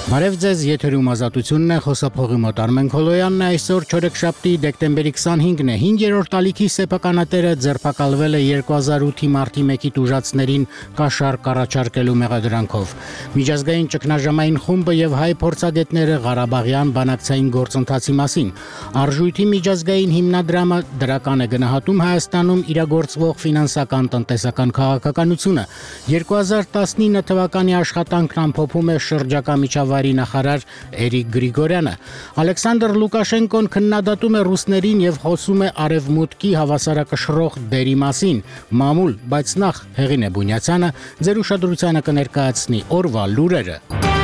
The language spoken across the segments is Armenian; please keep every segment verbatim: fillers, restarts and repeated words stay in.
Բարև ձեզ, եթերում ազատությունն է, խոսափողի մոտ Արմեն Քոլոյանն է, այսօր չորեքշաբթի դեկտեմբերի քսանհինգն է, հինգերորդ ալիքի սեփականատերը ձերբակալվել է երկու հազար ութի մարտի մեկի տուժածներին կաշառք առաջարկելու մեղադրանքով։ Միջազգային ճգնաժամային խումբը եւ հայ փորձագետները Ղարաբաղյան բանակցային գործընթացի մասին։ Արժույթի միջազգային հիմնադրամը դրական է գնահատում Հայաստանում իրագործվող ֆինանսական տնտեսական քաղաքականությունը։ երկու հազար տասնինը թվականի աշխատանքն ամփոփում է շրջակա միջավայրի նախարար Էրիկ Գրիգորյանը։ Ալեքսանդր Լուկաշենկոն քննադատում է ռուսներին եւ խոսում է արևմուտքի հավասարակշռող դերի մասին։ Մամուլ, բայց նախ Հեղինե Բունյացյանը ձեր ուշադրությանը կներկայացնի օրվա լուրերը։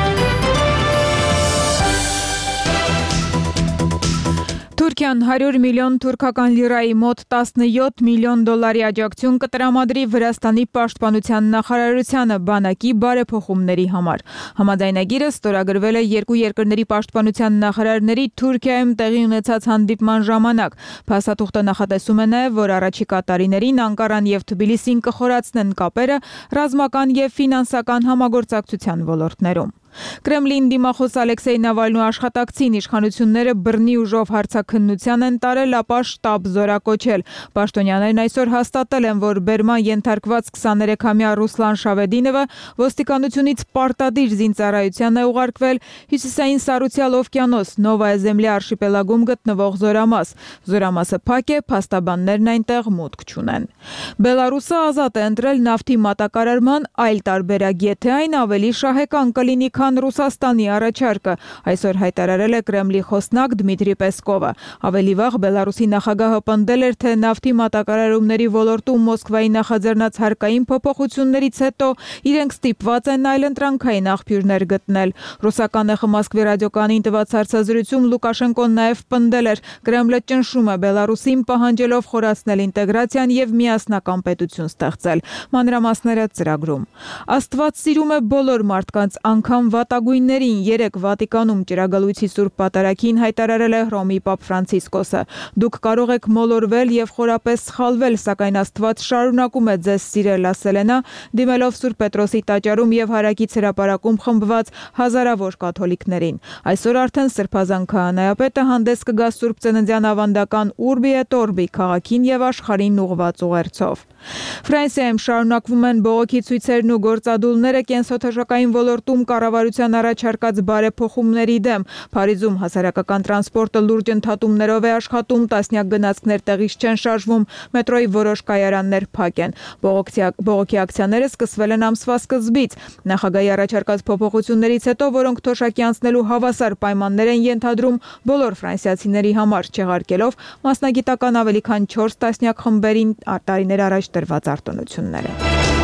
Թուրքիան հարյուր միլիոն թուրքական լիրայի մոտ տասնյոթ միլիոն դոլարի աջակցություն կտրամադրի Վրաստանի պաշտպանության նախարարությանը բանակի բարեփոխումների համար։ Համաձայնագիրը ստորագրվել է երկու երկրների պաշտպանության նախարարների Թուրքիայում տեղի ունեցած հանդիպման ժամանակ։ Փաստաթուղթը նախատեսում է նաև, որ առաջիկա տարիներին Անկարան եւ Թբիլիսին կխորացնեն կապերը ռազմական եւ ֆինանսական համագործակցության ոլորտներում։ Կրեմլին դիմախոս Ալեքսեյ Նավալնու աշխատակցին իշխանությունները բռնի ուժով հարցաքննության են տարել, ապա շտաբ զորակոչել։ Պաշտոնյաներն այսօր հաստատել են, որ բերման ենթարկված քսաներեքամյա Ռուսլան Շավեդինովը ոստիկանությունից պարտադիր զինծառայության է ուղարկվել հյուսիսային Սառուցյալ օվկիանոս Նովայա Զեմլյա արշիպելագում գտնվող զորամաս։ Զորամասը փակ է, փաստաբաններն այնտեղ մուտք չունեն։ Բելարուսը ազատ է ընտրել նավթի մատակարարման այլ տարբերակ, եթե այն ավելի շահեկան կլինի քան Ռուսաստանի առաջարկը, այսօր հայտարարել է Կրեմլի խոսնակ Դմիտրի Պեսկովը։ Ավելի վաղ Բելարուսի նախագահը պնդել էր, թե նավթի մատակարարումների ոլորտում Մոսկվայի նախաձեռնած հարկային փոփոխություններից հետո իրենք ստիպված են այլընտրանքային աղբյուրներ գտնել։ Ռուսական ԵԽ Մոսկվի ռադիոկայանին տված հարցազրույցում Լուկաշենկոն նաև պնդել էր, Կրեմլը ճնշում է Բելարուսին պահանջելով խորացնել ինտեգրացիան եւ միասնական պետություն ստեղծել։ Մանրամասները ծրագրում։ Աստված սիրում է բոլոր մարդկանց, անգամ վատագույններին, երեկ Վատիկանում ճրագալույցի Սուրբ Պատարագին հայտարարել է Հռոմի Պապ Ֆրանցիսկոսը։ Դուք կարող եք մոլորվել եւ խորապես սխալվել, սակայն Աստված շարունակում է ձեզ սիրել, ասել է նա, դիմելով Սուրբ Պետրոսի տաճարում եւ հարակից հրապարակում խմբված հազարավոր կաթոլիկներին։ Այսօր արդեն Սրբազան քահանայապետը հանդես կգա Սուրբ Ծննդյան ավանդական Ուրբի et Օրբի քաղաքին եւ աշխարհին ուղղված ուղերձով։ Ֆրանսիայում շարունակվում են բողոքի ցույցերն ու գործադուլները կենսաթոշակային ոլորտում կառավարության առաջարկած բարեփոխումների դեմ։ Փարիզում հասարակական տրանսպորտը լուրջ ընդհատումներով է աշխատում, տասնյակ գնացքներ տեղից չեն շարժվում, մետրոյի որոշ կայարաններ փակ են։ Բողոքի ակցիաները սկսվել են ամսվա սկզբից։ Նախագահի առաջարկած փոփոխություններից հետո, որոնք թոշակի անցնելու հավասար պայմաններ են ենթադրում բոլոր ֆրանսիացիների համար, չեղարկելով մասնագիտական ավելի քան չորս տասնյակ խմբերին տարիներ առաջ տրված արտոնությունները։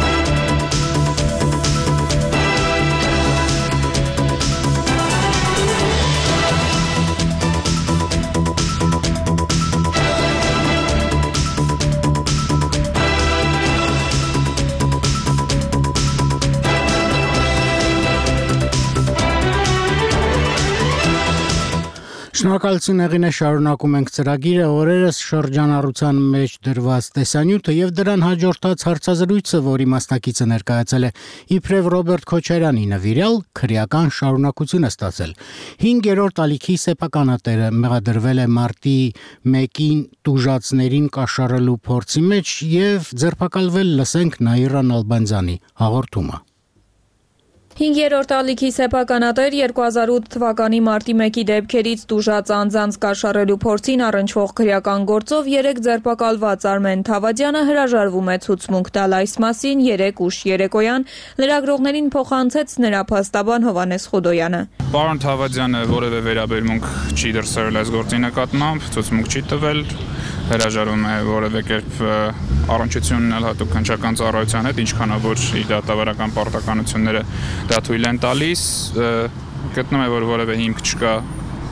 Շնորհակալություն Հեղինե, շարունակում ենք ծրագիրը, օրերս շրջանառության մեջ դրված տեսանյութը եւ դրան հաջորդած հարցազրույցը, որի մասնակիցը ներկայացել է իբրև Ռոբերտ Քոչարյանի նվիրյալ, քրեական շարունակություն է ստացել։ Հինգերորդ ալիքի սեփականատերը մեղադրվել է մարտի մեկին տուժածներին կաշառելու փորձի մեջ եւ ձերբակալվել, լսենք Նաիրա Նալբանդյանի հաղորդումը։ Հինգերորդ ալիքի սեփականատեր երկու հազար ութ թվականի մարտի մեկի դեպքերից տուժած անձանց կաշառելու փորձին առնչվող քրեական գործով երեկ ձերբակալված Արմեն Թավադյանը հրաժարվում է ցուցմունք տալ այս մասին երեկ ուշ երեկոյան լրագրողներին փոխանցեց նրա փաստաբան Հովհաննես Խուդոյանը։ Պարոն Թավադյանը որևէ վերաբերմունք չի դրսևորել այս գործի նկատմամբ, ցուցմունք չի տվել, հրաժարվում է որևէ կերպ առնչություն ունել հատուկ քննչական ծառայության հետ, ինչքանով որ իր դատավարական պարտականությունները դա թույլ են տալիս, գտնում է, որ որևէ հիմք չկա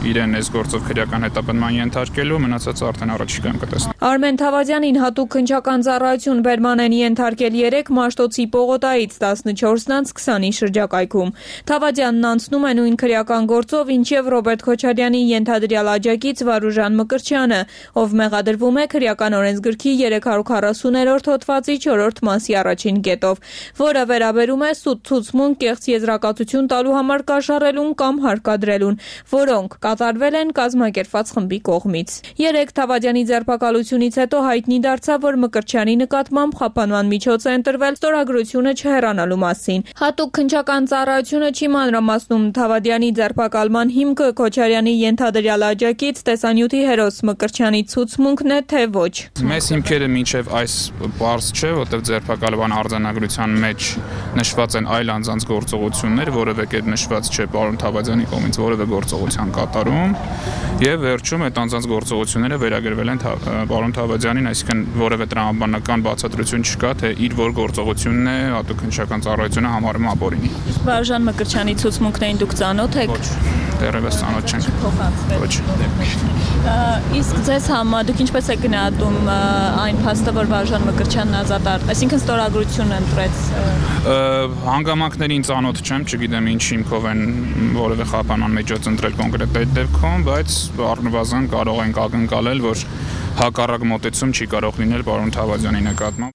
իրեն այս գործով քրեական հետապնդման ենթարկելու, մնացածը արդեն առաջիկայում կտեսնենք։ Արմեն Թավադյանին հատուկ քննչական ծառայություն բերման են ենթարկել երեք Մաշտոցի պողոտայից տասնչորսից քսանի շրջակայքում։ Թավադյանն անցնում է նույն քրեական գործով, ինչև Ռոբերտ Քոչարյանի ենթադրյալ աջակից Վարուժան Մկրտչյանը, ով մեղադրվում է քրեական օրենսգրքի երեք հարյուր քառասուներորդ հոդվածի չորրորդ մասի առաջին կետով, որը վերաբերում է սուտ ցուցմունք կեղծ եզրակացություն տալու համար կաշառելուն կամ հարկադրելուն, որոնք կատարվել են կազմակերպված խմբի կողմից։ Երեք Թավադյանի ձերբակալությունից հետո հայտնի դարձավ, որ Մկրտչյանի նկատմամբ խափանման միջոց է ընտրվել ստորագրությունը չհեռանալու մասին։ Հատուկ քննչական ծառայությունը չի մանրամասնում Թավադյանի ձերբակալման հիմքը Քոչարյանի ենթադրյալ աջակից տեսանյութի հերոս Մկրտչյանի ցուցմունքն է, թե ոչ։ Մեծ հիմքերը մինչև այս բարձ չէ, որտեղ ձերբակալման արձանագրության մեջ նշված են այլ անձանց գործողություններ, որևէ կերպ նշված չէ պարոն Թավադյանի կողմից որևէ գործողության կատարում, եւ վերջում այդ անձանց գործողությունները վերագրվել են պարոն Թավադյանին, այսինքն որևէ տրամաբանական բացատրություն չկա, թե իր որ գործողությունն է հատուկ քննչական ծառայությունը համարում ապօրինի։ Վարուժան Մկրտչյանի ցուցմունքներին դուք ծանոթ եք։ Ոչ, դեռևս ծանոթ չենք։ Ոչ։ Իսկ ձեզ համար դուք ինչպես եք գնահատում այն փաստը, որ Վարուժան Մկրտչյանն ազատ ար, այսինքն ստորագրություն ընտրեց։ Հանգամանքներին ծանոթ չեմ, չգիտեմ ինչ հիմքով են որևէ խափանման միջոց ընտրել կոնկրետ այդ դեպքում, բայց առնվազն կարող ենք ակնկալել, որ հակառակ մոտեցում չի կարող լինել պարոն Թավադյանի նկատմամբ։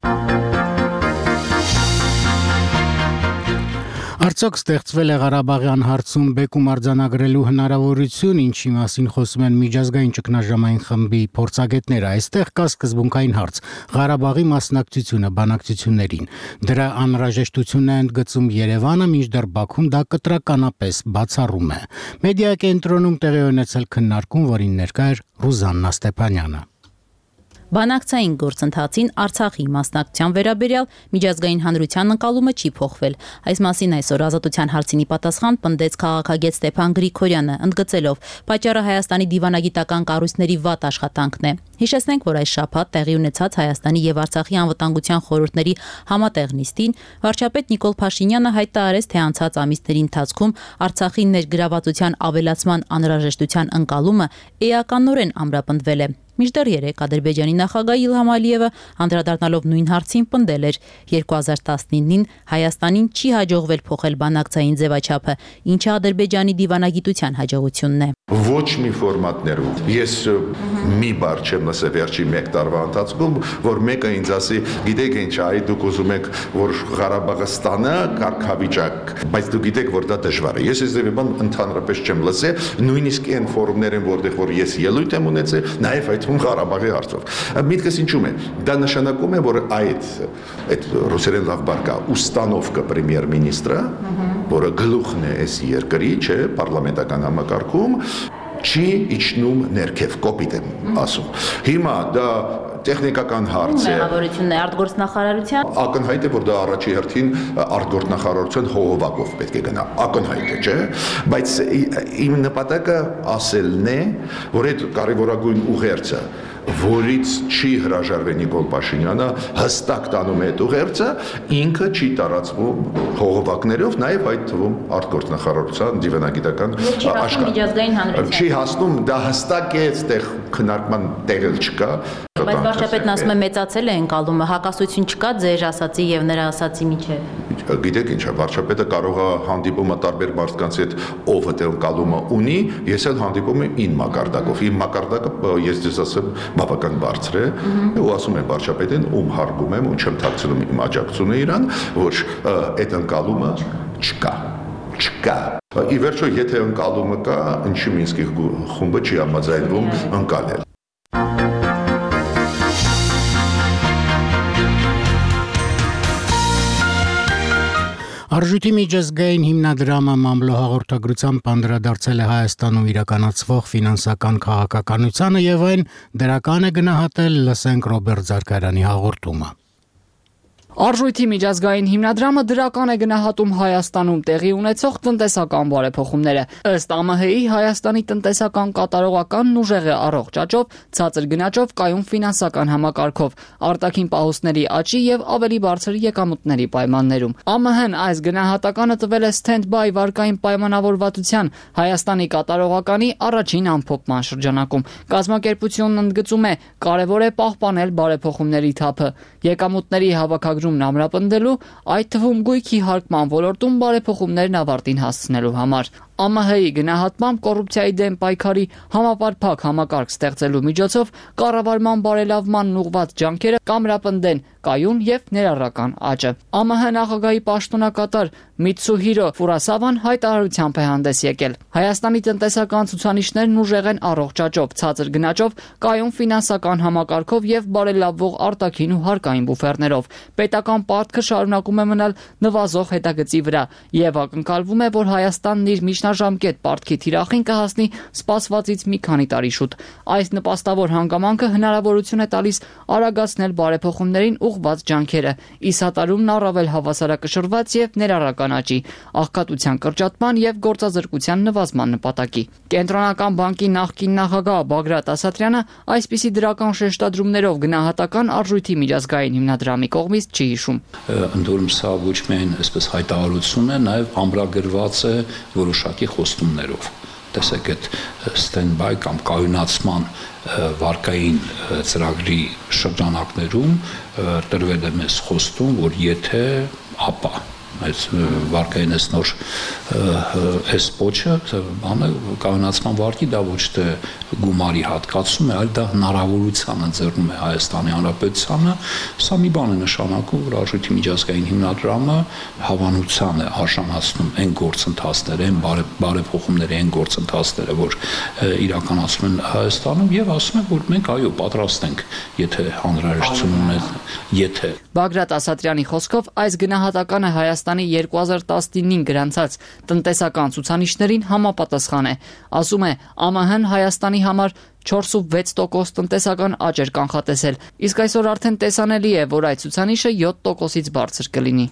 Արդյոք ստեղծվել է Ղարաբաղյան հարցում բեկում արձանագրելու հնարավորություն, ինչի մասին խոսում են միջազգային ճգնաժամային խմբի փորձագետները, այստեղ կա սկզբունքային հարց՝ Ղարաբաղի մասնակցությունը բանակցություններին։ Դրա անհրաժեշտությունն է ընդգծում Երևանը, մինչդեռ Բաքուն դա կտրականապես բացառում է։ Մեդիա կենտրոնում տեղի ունեցել քննարկում, որին ներկա էր Ռուզաննա Ստեփանյանը։ Բանակցային գործընթացին Արցախի մասնակցության վերաբերյալ միջազգային հանրության ընկալումը չի փոխվել։ Այս մասին այսօր Ազատության հարցինի պատասխան պնդեց քաղաքագետ Ստեփան Գրիգորյանը, ընդգծելով՝ պատճառը Հայաստանի դիվանագիտական կառույցների վատ աշխատանքն է։ Հիշեցնենք, որ այս շաբաթ տեղի ունեցած Հայաստանի եւ Արցախի անվտանգության խորհուրդների համատեղ նիստին վարչապետ Նիկոլ Փաշինյանը հայտարարեց, թե անցած ամիսների ընթացքում Արցախի ներգրավվածության ավելացման անհրաժեշտության ընկալումը էականորեն ամրապնդվել է։ Մինչդեռ երեկ Ադրբեջանի նախագահ Իլհամ Ալիևը անդրադառնալով նույն հարցին պնդել էր՝ երկու հազար տասնինին Հայաստանին չի հաջողվել փոխել բանակցային ձևաչափը, ինչը Ադրբեջանի դիվանագիտության հաջողությունն է։ Ոչ մի ֆորմատներում։ Ես մի բառ չեմ լսել վերջի մեկ տարվա ընթացքում, որ մեկը ինձ ասի, գիտեք ինչ, այ դուք ուզում եք, որ Ղարաբաղը ստանա կարգավիճակ, բայց դուք գիտեք, որ դա դժվար է։ Ես այս ձևի ընդհանրապես չեմ լսել, նույնիսկ այն ֆորումներում, որտեղ որ ես ելույթ եմ ունեցել, նաև այդ Ղարաբաղի հարցով։ Միտքս ինչու՞մ է։ Դա նշանակում է, որ այդ այդ ռուսերեն լավ բառ կա, ուստանովկա պրեմիեր-մինիստրը, որը գլուխն է այս երկրի, չէ, պարլամենտական համակարգում, չի իջնում ներքև, կոպիտ եմ ասում։ Հիմա դա տեխնիկական հարց է։ Մեղավորությունն է արտգործնախարարության։ Ակնհայտ է, որ դա առաջի հերթին արտգործնախարարության հողովակով պետք է գնա։ Ակնհայտ է, չէ՞։ Բայց իմ նպատակը ասելն է, որ այդ կարևորագույն ուղերձը, որից չի հրաժարվել Նիկոլ Փաշինյանը, հստակ տանում է այդ ուղերձը, ինքը չի տարածվում հողովակներով, նաև այդ թվում արտգործնախարարության դիվանագիտական աշխատանք։ Չի հասնում, դա հստակ է, այդտեղ քննարկման տեղ էլ չկա։ Բայց վարչապետն ասում է մեծացել է ընկալումը, հակասություն չկա ձեր ասացի եւ նրա ասացի միջեւ։ Գիտեք ինչ է, վարչապետը կարող է հանդիպումը տարբեր մարդկանց հետ ով այդ ընկալումը ունի, ես էլ հանդիպում եմ ին մակարդակով։ Իմ մակարդակը ես ձեզ ասեմ բավական բարձր է, ու ասում եմ վարչապետին, ում հարգում եմ ու չեմ թաքցնում իմ աջակցությունը իրան, որ այդ ընկալումը չկա։ Չկա։ Ի վերջո, եթե ընկալումը կա, ինչի Մինսկի խումբը չի համաձայնվում ընկալել։ Արժույթի միջազգային հիմնադրամը մամլո հաղորդագրությամբ անդրադարձել է Հայաստանում իրականացվող ֆինանսական քաղաքականությանը եւ այն դրական է գնահատել, լսենք Ռոբերտ Զարգարյանի հաղորդումը։ Արժույթի միջազգային հիմնադրամը դրական է գնահատում Հայաստանում տեղի ունեցող տնտեսական բարեփոխումները։ Ըստ Ա Մ Հ-ի Հայաստանի տնտեսական կատարողականն ուժեղ է առողջ աճով, ցածր գնաճով, կայուն ֆինանսական համակարգով, արտաքին պահուստների աճի եւ ավելի բարձր եկամուտների պայմաններում։ Ա Մ Հ-ն այս գնահատականը տվել է stand-by վարկային պայմանավորվածության Հայաստանի կատարողականի առաջին ամփոփման շրջանակում։ Կազմակերպությունն ընդգծում է, կարևոր է պահպանել բարեփոխումների թափը, եկամուտների հավաքագրումն ամրապնդելու, այդ թվում գույքի հարկման ոլորտում բարեփոխումներն ավարտին հասցնելու համար։ Ա Մ Հ-ի գնահատմամբ կոռուպցիայի դեմ պայքարի համապարփակ համակարգ ստեղծելու միջոցով կառավարման բարելավման ուղղված ջանքերը կամրապնդեն կայուն եւ ներառական աճը։ Ա Մ Հ նախագահի պաշտոնակատար Միցուհիրո Ֆուրասավան հայտարարությամբ է հանդես եկել։ Հայաստանի տնտեսական ցուցանիշներն ուժեղ են առողջ աճով, ցածր գնաճով, կայուն ֆինանսական համակարգով եւ բարելավվող արտաքին ու հարկային բուֆերներով։ Պետական պարտքը շարունակում է մնալ նվազող հետագծի վրա եւ ակնկալվում է, որ Հայաստանն իր միջնաժամկետ պարտքի թիրախին կհասնի սպասվածից մի քանի տարի շուտ։ Այս նպաստավոր հանգամանքը հնարավորություն է տալիս արագացնել բարեփոխումներին ուղղված ջանքերը, ի սատարումն առավել հավասարակշռված եւ ներառական աճի, աղքատության կրճատման եւ գործազրկության նվազման նպատակի։ Կենտրոնական բանկի նախկին նախագահ Բագրատ Ասատրյանը այսպիսի դրական շեշտադրումներով գնահատական արժույթի միջազգային հիմնադրամի կողմից չի հիշում։ Ընդորում սա ոչ միայն այսպես հայտարարություն է, նաեւ ամրագրված է որոշակի խոստումներով։ Տեսեք, այդ stand-by կամ կայունացման վարկային ծրագրի շրջանակներում տրվել է մեզ խոստում, որ եթե ապա այս վարկային այս նոր այս փոչը բանը կայունացման վարկի դա ոչ թե գումարի հատկացում է, այլ դա հնարավորության ընձեռում է Հայաստանի Հանրապետությանը։ Սա մի բան է նշանակում, որ արժույթի միջազգային հիմնադրամը հավանության է արժանացնում այն գործընթացները, այն բարեփոխումների այն գործընթացները, որ իրականացում են Հայաստանում եւ ասում են, որ մենք այո պատրաստ ենք, եթե հանրահրաշություն ունեն, եթե Բագրատ Ասատրյանի խոսքով այս գնահատականը Հայաստանի երկու հազար տասնինին գրանցած տնտեսական ցուցանիշներին համապատասխան է։ Ասում է, Ա Մ Հ-ն Հայաստանի համար չորս ու վեց տոկոս տնտեսական աճ էր կանխատեսել, իսկ այսօր արդեն տեսանելի է, որ այդ ցուցանիշը յոթ տոկոսից բարձր կլինի։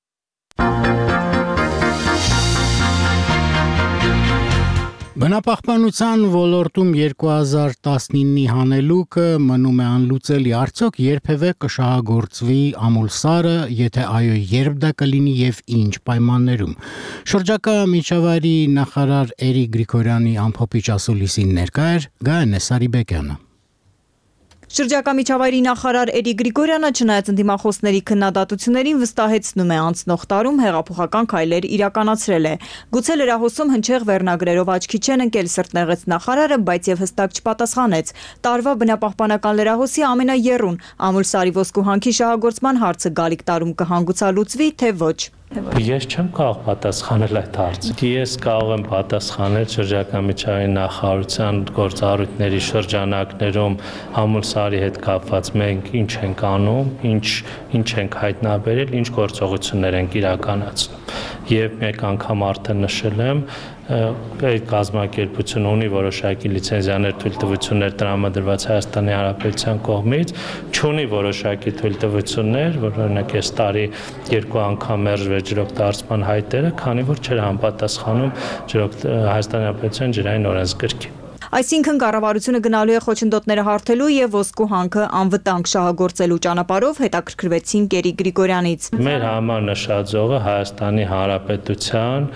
Բնապահպանության ոլորտում երկու հազար տասնինի հանելուկը մնում է անլուծելի, արդյոք երբևէ կշահագործվի ամուլսարը, եթե այո, երբ դա կլինի եւ ինչ պայմաններում։ Շրջակա միջավայրի նախարար Էրիկ Գրիգորյանի ամփոփիչ ասուլիսին ներկա էր Գայանե Սարիբեկյանը։ Շրջակա միջավայրի նախարար Էրիկ Գրիգորյանը չնայած ընդդիմախոսների քննադատություններին վստահեցնում է անցնող տարում հեղափոխական քայլեր իրականացրել է։ Գուցե լրահոսում հնչեղ վերնագրերով աչքի չեն ընկել սրտնեղեց նախարարը, բայց եւ հստակ չպատասխանեց։ Տարվա բնապահպանական լրահոսի ամենաեռուն ամուլսարի ոսկու հանքի շահագործման հարցը գալիք տարում կհանգուցալուծվի, թե ոչ։ Ես չեմ կարող պատասխանել այդ հարցին։ Ես կարող եմ պատասխանել շրջակա միջավայրի նախարարության գործառույթների շրջանակներում ամուլսարի հետ կապված մենք ինչ ենք անում, ինչ ինչ ենք հայտնաբերել, ինչ գործողություններ ենք իրականացնում։ Եվ մեկ անգամ արդեն նշել եմ, այդ կազմակերպությունը ունի որոշակի լիցենզիաներ, թույլտվություններ տրամադրված Հայաստանի Հանրապետության կողմից, չունի որոշակի թույլտվություններ, որ օրինակ այս տարի երկու անգամ մերժվեց ջրօգտագործման հայտերը, քանի որ չէր համապատասխանում Հայաստանի Հանրապետության ջրային օրենսգրքին։ Այսինքն կառավարությունը գնալու է խոչընդոտները հարթելու եւ ոսկու հանքը անվտանգ շահագործելու ճանապարհով, հետաքրքրվեցին Էրիկ Գրիգորյանից։ Մեր համար նշաձողը Հայաստանի Հանրապետության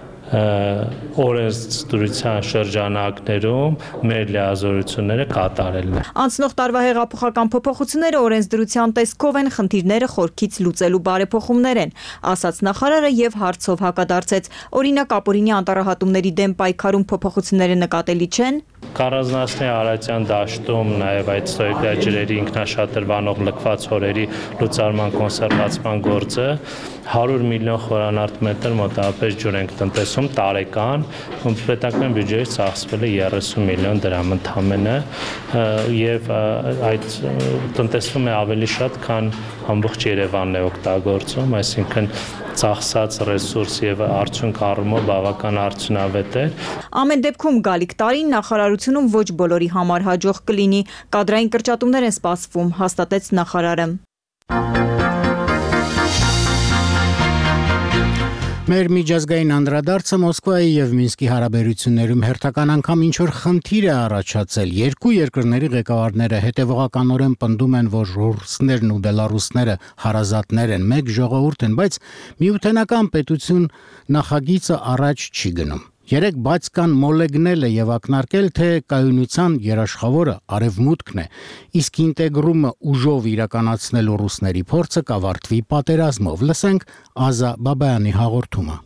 օրենսդրության շրջանակներում մեր լիազորությունները կատարելն է։ Անցնող տարվա հեղափոխական փոփոխությունները օրենսդրության տեսքով են, խնդիրները խորքից լուծելու բարեփոխումներ են, ասաց նախարարը եւ հարցով հակադարձեց։ Օրինակ ապօրինի անտառահատումների դեմ պայքարում փոփոխությունները նկատելի չեն։ Կառանձնացնի Արարատյան դաշտում նաև այդ ստոյկա ջրերի ինքնաշատրվանող լքված հորերի լուծարման կոնսերվացման գործը հարյուր միլիոն խորանարդ մետր մոտավորապես ջուր ենք տնտեսում տարեկան, պետական բյուջեից ծախսվել է երեսուն միլիոն դրամ ընդամենը եւ այդ տնտեսվում է ավելի շատ, քան ամբողջ Երևանն է օգտագործում, այսինքն ծախսած ռեսուրս եւ արդյունք առումով բավական արդյունավետ է։ Ամեն դեպքում գալիք տարին նախարարությունում ոչ բոլորի համար հաջող կլինի, կադրային կրճատումներ են սպասվում, հաստատեց նախարարը։ Մեր միջազգային անդրադարձը Մոսկվայի եւ Մինսկի հարաբերություններում հերթական անգամ ինչ-որ խնդիր է առաջացել։ Երկու երկրների ղեկավարները հետևողականորեն պնդում են, որ ռուսներն ու բելարուսները հարազատներ են, մեկ ժողովուրդ են, բայց միութենական պետություն նախագիծը առաջ չի գնում։ Երեք բաց կան մոլեգնելը եւ ակնարկել, թե կայունության երաշխավորը արևմուտքն է, իսկ ինտեգրումը ուժով իրականացնելու ռուսների փորձը կավարտվի պատերազմով։ Լսենք Ազա Բաբայանի հաղորդումը։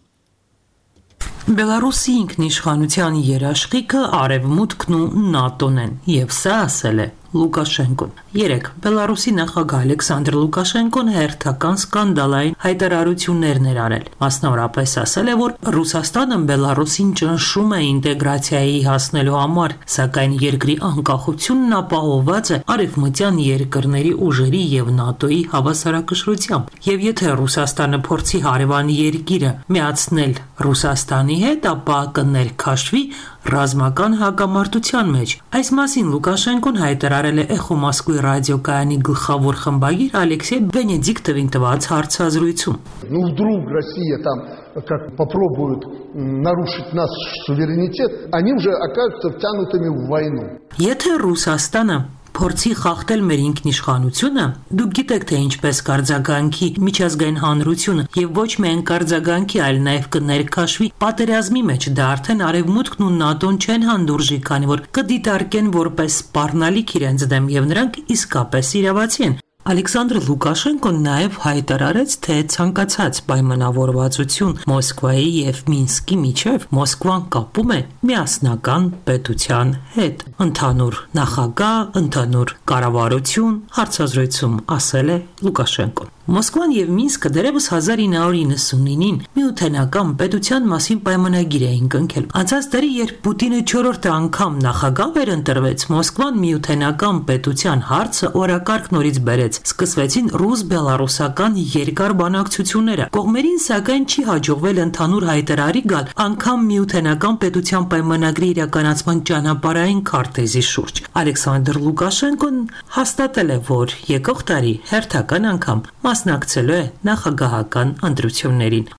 Բելարուսի ինքնիշխանության երաշխիքը արևմուտքն ու ՆԱՏՕ-ն են, եւ սա ասել է Լուկաշենկոն։ Երեք Բելարուսի նախագահ Ալեքսանդր Լուկաշենկոն հերթական սկանդալային հայտարարություններ էր արել։ Մասնավորապես ասել է, որ Ռուսաստանը Բելարուսին ճնշում է ինտեգրացիայի հասնելու համար, սակայն երկրի անկախությունն ապահովված է արևմտյան երկրների ուժերի եւ ՆԱՏՕ-ի հավասարակշռությամբ։ Եվ եթե Ռուսաստանը փորձի հարևան երկիրը միացնել Ռուսաստանի հետ, ապա կներքաշվի ռազմական հակամարտության մեջ։ Այս մասին Լուկաշենկոն հայտարարել է Էխո Մոսկվի ռադիոկայանի գլխավոր խմբագիր Ալեքսեյ Վենեդիկտովին տված հարցազրույցում։ Ну вдруг Россия там как попробует нарушить наш суверенитет, они уже окажутся втянутыми в войну. Եթե Ռուսաստանը փորձի խախտել մեր ինքնիշխանությունը, դուք գիտեք, թե ինչպես կարձագանքի միջազգային հանրությունը եւ ոչ միայն կարձագանքի, այլ նաեւ կներքաշվի պատերազմի մեջ, դա արդեն արևմուտքն ու ՆԱՏՕ-ն չեն հանդուրժի, քանի որ կդիտարկեն որպես սպառնալիք իրենց դեմ եւ նրանք իսկապես իրավացի են։ Ալեքսանդր Լուկաշենկոն նաև հայտարարեց, թե ցանկացած պայմանավորվածություն Մոսկվայի եւ Մինսկի միջև Մոսկվան կապում է միասնական պետության հետ։ Ընդհանուր նախագահ, ընդհանուր կառավարություն, հարցազրույցում ասել է Լուկաշենկոն։ Մոսկվան եւ Մինսկը դեռևս հազար ինը հարյուր նվաթ նինին միութենական պետության մասին պայմանագիր էին կնքել։ Անցած տարի, երբ Պուտինը չորրորդ անգամ նախագահ վերընտրվեց, Մոսկվան միութենական պետության հարցը օրակարգ նորից բերեց։ Սկսվեցին ռուս-բելարուսական երկար բանակցությունները։ Կողմերին սակայն չի հաջողվել ընդհանուր հայտարարի գալ անգամ միութենական պետության պայմանագրի իրականացման ճանապարհային քարտեզի շուրջ։ Ալեքսանդր Լուկաշենկոն հաստատել է, որ եկող տարի հերթական անգամ մասնակցելու է նախագահական ընտրություններին։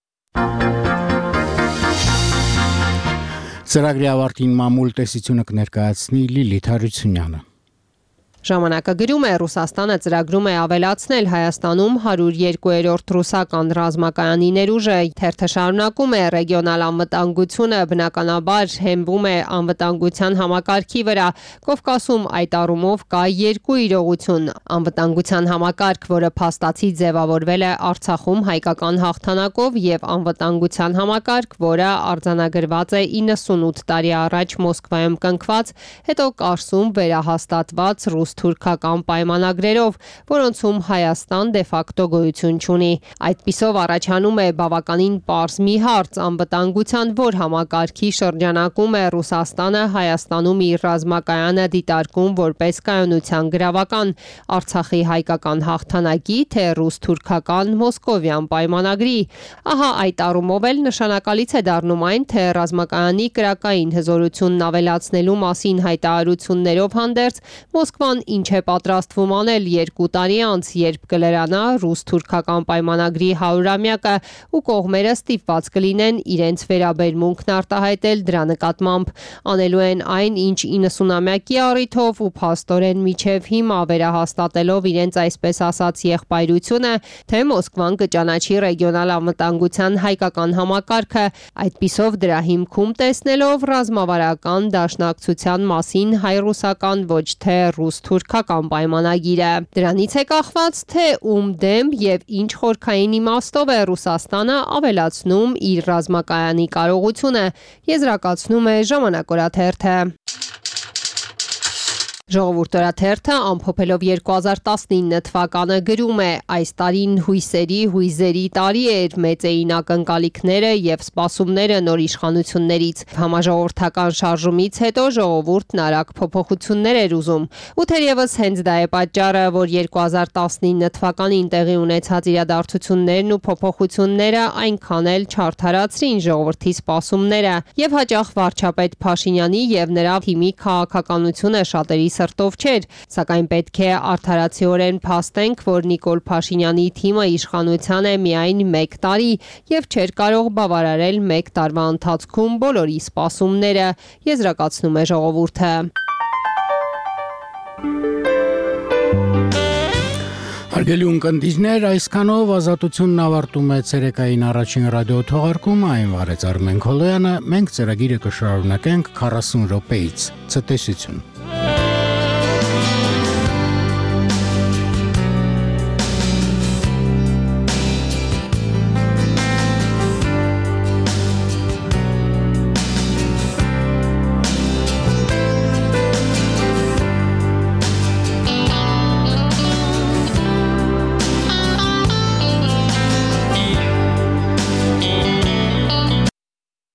Ծրագրի ավարտին մամուլ տեսությունը կներկայացնի Լիլիթ Հարությունյանը։ Ժամանակը գրում է, Ռուսաստանը ծրագրում է ավելացնել Հայաստանում հարյուր երկու-րդ ռուսական ռազմակայանի ներուժը, թերթը շարունակում է, ռեգիոնալ անվտանգությունը բնականաբար հենվում է անվտանգության համակարգի վրա, Կովկասում այդ առումով կա երկու իրողություն, անվտանգության համակարգ, որը փաստացի ձևավորվել է Արցախում հայկական հաղթանակով եւ անվտանգության համակարգ, որը արձանագրված է իննսունութ տարի առաջ Մոսկվայում կնքված, հետո Կարսում վերահաստատված ռուս-թուրքական պայմանագրերով, որոնցում Հայաստան դե ֆակտո գոյություն չունի։ Այդպիսով առաջանում է բավականին պարզ մի հարց, անվտանգության որ համակարգի շրջանակում է Ռուսաստանը Հայաստանում իր ռազմակայանը դիտարկում որպես կայունության գրավական, Արցախի հայկական հաղթանակի, թե ռուս-թուրքական մոսկովյան պայմանագրի։ Ահա այդ առումով էլ նշանակալից է դառնում այն, թե ռազմակայանի կրակային հզորությունն ավելացնելու մասին հայտարարություններով հանդերձ Մոսկվան ինչ է պատրաստվում անել երկու տարի անց, երբ կլրանա ռուս-թուրքական պայմանագրի հարյուրամյակը ու կողմերը ստիպված կլինեն իրենց վերաբերմունքն արտահայտել դրա նկատմամբ, անելու են այն, ինչ իննսունամյակի առիթով ու փաստորեն միջև հիմա վերահաստատելով իրենց այսպես ասած եղբայրությունը, թե Մոսկվան կճանաչի ռեգիոնալ անվտանգության հայկական համակարգը, այդպիսով դրա հիմքում տեսնելով ռազմավարական դաշնակցության մասին հայ-ռուսական ոչ թե ռուս-թուրքական պայմանագիրը։ Դրանից է կախված, թե ում դեմ եւ ինչ խորքային իմաստով է Ռուսաստանը ավելացնում իր ռազմակայանի կարողությունը, եզրակացնում է Ժամանակ օրաթերթը։ Ժողովուրդ օրաթերթը ամփոփելով երկու հազար տասնինը թվականը գրում է. այս տարին հույսերի հույզերի տարի էր, մեծ էին ակնկալիքները եւ սպասումները նոր իշխանություններից։ Համաժողովրդական շարժումից հետո ժողովուրդն արագ փոփոխություններ էր ուզում։ Ու թերևս հենց դա է պատճառը, որ երկու հազար տասնինը թվականին տեղի ունեցած իրադարձություններն ու փոփոխությունները այնքան էլ չարդարացրին ժողովրդի սպասումները եւ հաճախ վարչապետ Փաշինյանի եւ նրա թիմի քաղաքականությունը շատերի սրտով չէր, սակայն պետք է արդարացիորեն փաստենք, որ Նիկոլ Փաշինյանի թիմը իշխանության է միայն մեկ տարի եւ չէր կարող բավարարել մեկ տարվա ընթացքում բոլորի սպասումները, եզրակացնում է ժողովուրդը։ Հարգելի ունկնդիրներ, այսքանով Ազատությունն ավարտում է ցերեկային առաջին ռադիո թողարկումը, այն վարեց Արմեն Քոլոյանը, մենք ծրագիրը կշարունակենք քառասուն րոպեից։ Ցտեսություն։